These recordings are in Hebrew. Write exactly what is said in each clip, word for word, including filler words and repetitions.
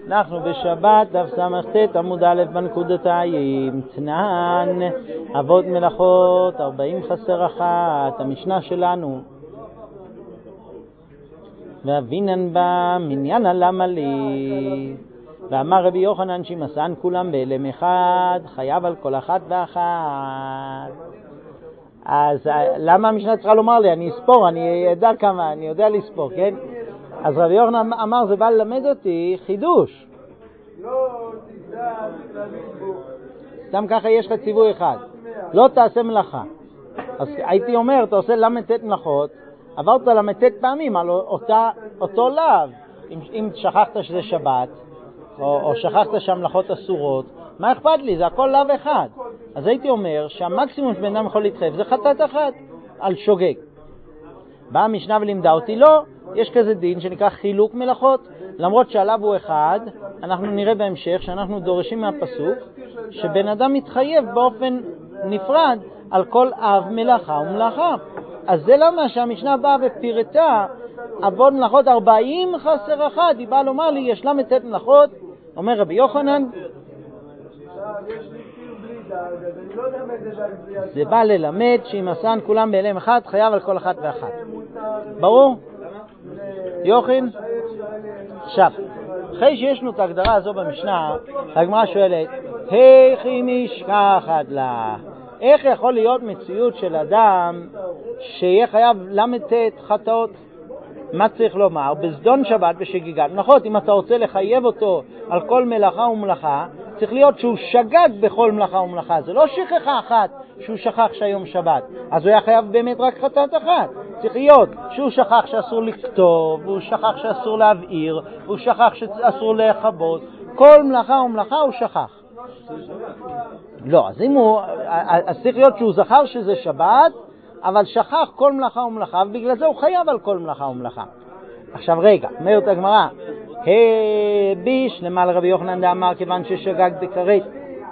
אנחנו בשבת, דף סמ"ט עמוד א' בנקודתיים, תנן, אבות מלאכות, ארבעים חסר אחת, המשנה שלנו. ואבינן בה מניין למה לי, ואמר רבי יוחנן שמסען כולם באלם אחד, חייב על כל אחת ואחת. אז למה המשנה צריכה לומר לי? אני אספור, אני יודע כמה, אני יודע לספור, כן? אז רבי יוחנן אמר, זה בא ללמד אותי חידוש. לא תדע להביא בו. סתם ככה יש לך ציווי אחד. לא תעשה מלאכה. אז הייתי אומר, אתה עושה למתת מלאכות, עברת למתת פעמים על אותה, אותו לאו. אם, אם שכחת שזה שבת, או, או שכחת שהמלאכות אסורות, מה אכפת לי? זה הכל לאו אחד. אז הייתי אומר שהמקסימום שבן אדם יכול להתחייב זה חטאת אחת על שוגג. באה המשנה ולימדה אותי, לא, יש כזה דין שנקרא חילוק מלאכות. למרות שהלאו הוא אחד, אנחנו נראה בהמשך שאנחנו דורשים מהפסוק שבן אדם מתחייב באופן נפרד על כל אב מלאכה ומלאכה. אז זה למה שהמשנה באה ופירטה אבות מלאכות ארבעים חסר אחד. היא באה לומר לי, יש לה מתת מלאכות, אומר רבי יוחנן, זה בא ללמד שאם עשן כולם באלם אחד, חייב על כל אחת ואחת. ברור? יוחין? עכשיו, אחרי שיש לנו את ההגדרה הזו במשנה, הגמרא שואלת, איך היא נשכחת לה? איך יכול להיות מציאות של אדם שיהיה חייב למתת חטאות? מה צריך לומר? בזדון שבת ושגיגת מלאכות. אם אתה רוצה לחייב אותו על כל מלאכה ומלאכה, צריך להיות שהוא שגג בכל מלאכה ומלאכה. זה לא שכחה אחת שהוא שכח שהיום שבת, אז הוא היה חייב באמת רק חטאת אחת. צריך להיות שהוא שכח שאסור לכתוב, הוא שכח שאסור להבעיר, הוא שכח שאסור לחבות. כל מלאכה ומלאכה הוא שכח. לא, אז אם הוא, אז צריך להיות שהוא זכר שזה שבת, אבל שכח כל מלאכה ומלאכה, ובגלל זה הוא חייב על כל מלאכה ומלאכה. עכשיו רגע, אומרת הגמרא, ביש למעלה רבי יוחנן דאמר כיוון ששגג דקרית.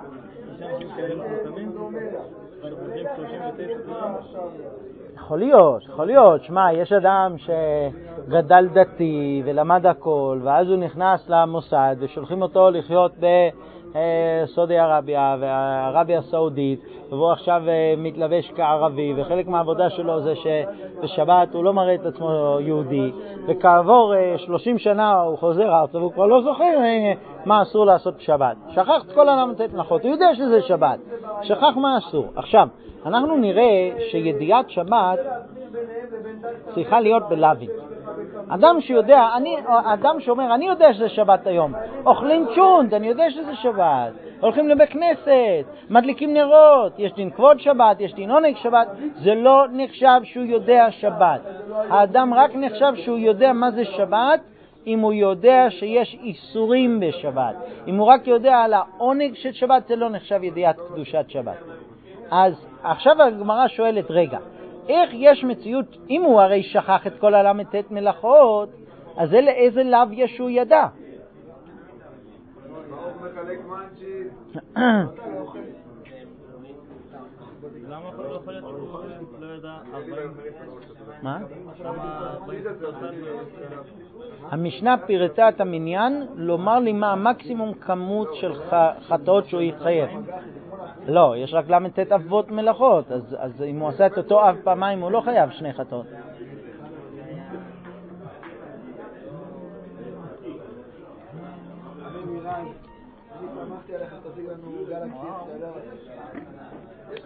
יכול להיות, יכול להיות. שמע, יש אדם שגדל דתי ולמד הכל, ואז הוא נכנס למוסד ושולחים אותו לחיות בסעודיה ערביה וערביה הסעודית, והוא עכשיו מתלבש כערבי, וחלק מהעבודה שלו זה שבשבת הוא לא מראה את עצמו יהודי, וכעבור שלושים שנה הוא חוזר ארצה והוא כבר לא זוכר מה אסור לעשות בשבת. שכח את כל הלמתת מלאכות, הוא יודע שזה שבת, שכח מה אסור. עכשיו, אנחנו נראה שידיעת שבת צריכה להיות בלווין. אדם שיודע, אני, אדם שאומר, אני יודע שזה שבת היום, אוכלים צ'ונט, אני יודע שזה שבת, הולכים לבית כנסת, מדליקים נרות, יש דין כבוד שבת, יש דין עונג שבת, זה לא נחשב שהוא יודע שבת. האדם רק נחשב שהוא יודע מה זה שבת, אם הוא יודע שיש איסורים בשבת. אם הוא רק יודע על העונג של שבת, זה לא נחשב ידיעת קדושת שבת. אז עכשיו הגמרא שואלת, רגע, איך יש מציאות, אם הוא הרי שכח את כל הלמתת מלאכות, אז זה לאיזה לאו יש הוא ידע? מה? המשנה פירטה את המניין לומר לי מה המקסימום כמות של חטאות שהוא יחייב. לא, יש רק למתת אבות מלאכות, אז, אז אם הוא עושה את אותו אב פעמיים הוא לא חייב שני חטאות. אני שמחתי עליך, תשיג לנו גלקסי,